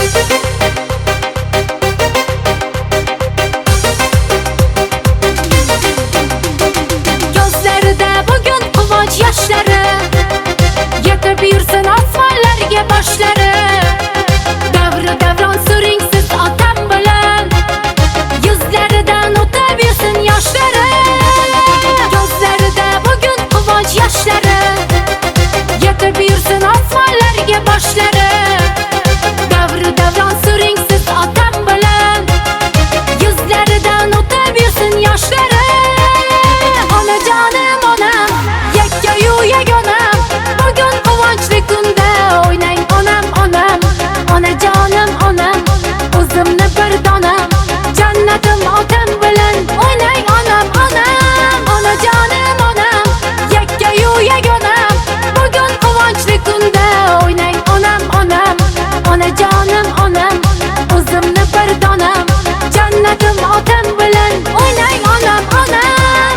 Gözlərdə bugün quvonch yoshlari, yetib yursin osmonlarga boshlari. Davri davron suring siz otam bilan, yuzlaridan o'tib yursin yoshlari. Gözlərdə bugün quvonch yoshlari, yetib yursin osmonlarga boshlari. Davri davron suring siz otam bilan, yuzlaridan o'tib yursin yoshlari. Onajonim onam, yakkayu yagonam, bugun quvonchli kunda o'ynang onam onam. Onajonim onam, o'zimni bir donam, jannatim otam bilan o'ynang onam onam. Onajonim onam, yakkayu yagonam, bugun quvonchli kunda o'ynang onam onam. Onajonim onam, o'zimni bir donam, jannatim otam bilan o'ynang onam onam.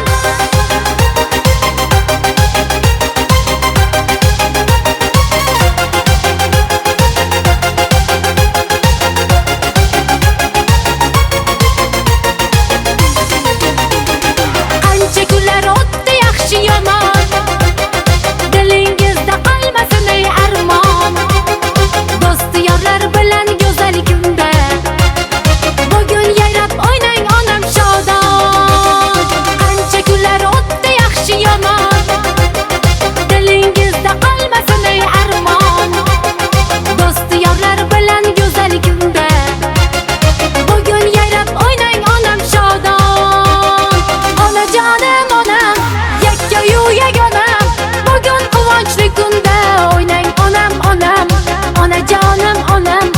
Qancha kunlar o'tdi yaxshi yomon, dilingizda qolmasin ey armon. Do'sti yorlar bilan go'zal kunda, bugun yayrab o'ynang onam shodon. Qancha kunlar o'tdi yaxshi yomon, dilingizda qolmasin ey armon. Do'sti yorlar bilan go'zal kunda, bugun yayrab o'ynang onam shodon. Onajonim onam, yakkayu yagonam, bugun quvonchli kunda o'ynang onam onam. Onajonim onam,